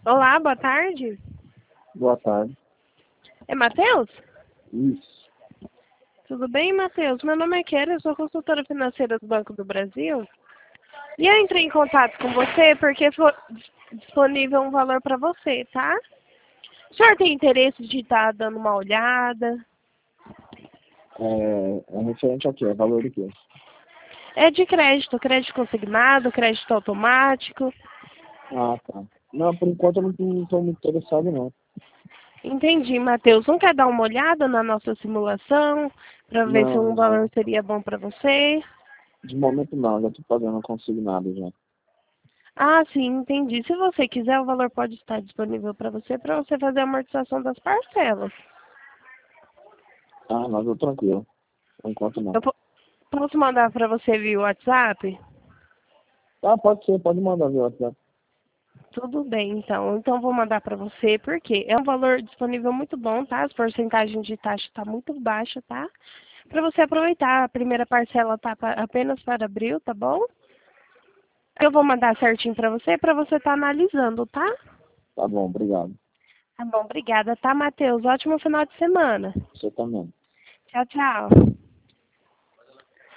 Olá, boa tarde. Boa tarde. É Matheus? Isso. Tudo bem, Matheus? Meu nome é Kelly, eu sou consultora financeira do Banco do Brasil. E eu entrei em contato com você porque foi disponível um valor para você, tá? O senhor tem interesse de estar dando uma olhada? É referente ao quê? É valor do quê? É de crédito, crédito consignado, crédito automático. Ah, tá. Não, por enquanto eu não estou muito interessado, não. Entendi, Matheus. Não quer dar uma olhada na nossa simulação para ver se Não, um valor não. seria bom para você? De momento não, já estou pagando consignado já. Ah, sim, entendi. Se você quiser, o valor pode estar disponível para você fazer a amortização das parcelas. Ah, não, estou tranquilo. Por enquanto não. Eu posso mandar para você via WhatsApp? Ah, pode ser, pode mandar via WhatsApp. Tudo bem, então. Então, vou mandar para você, porque é um valor disponível muito bom, tá? As porcentagens de taxa está muito baixa, tá? Para você aproveitar. A primeira parcela tá apenas para abril, tá bom? Eu vou mandar certinho para você estar analisando, tá? Tá bom, obrigado. Tá bom, obrigada, tá, Matheus? Ótimo final de semana. Você também. Tchau, tchau.